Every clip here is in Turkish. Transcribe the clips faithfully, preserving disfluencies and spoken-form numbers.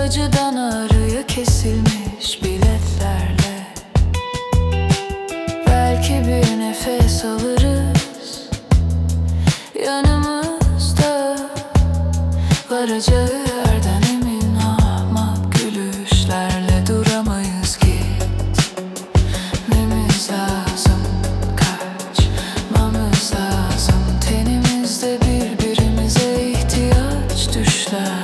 acıdan ağrıya kesilmiş biletlerle. Belki bir nefes alırız yanımızda, varacağı yerden emin. Ahmak gülüşlerle duramayız, gitmemiz lazım, kaçmamız lazım. Tenimizde birbirimize ihtiyaç düşler,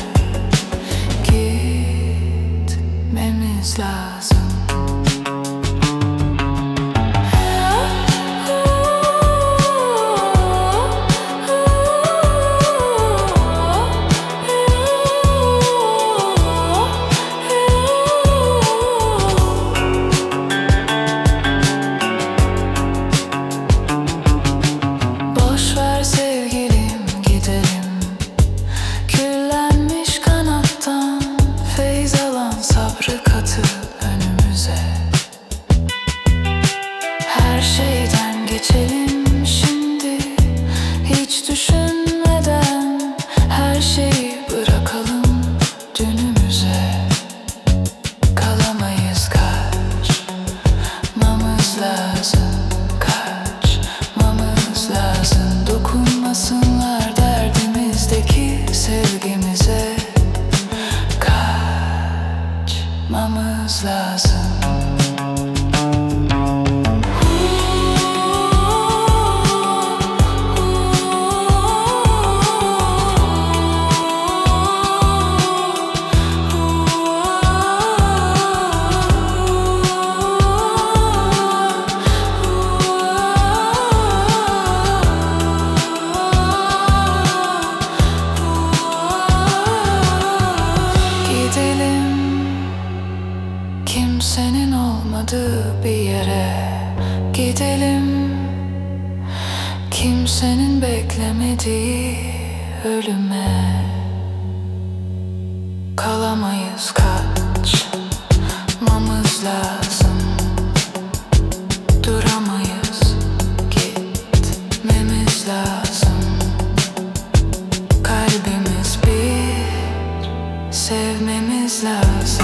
gitmemiz lazım. Boş ver sevgilim, gidelim. Küllenmiş kanattan feyz alan sabrı katı önümüze. Her şeyden geçelim şimdi, hiç düşünmeden. Her şeyi bırakalım dünümüze. Kalamayız, kaçmamız lazım, kaçmamız lazım. Dokunmasınlar derdimizdeki sevgimize, kaçmamız lazım. Kimsenin olmadığı bir yere gidelim, kimsenin beklemediği ölüme. Kalamayız, kaçmamız lazım. Duramayız, gitmemiz lazım. Kalbimiz bir, sevmemiz lazım.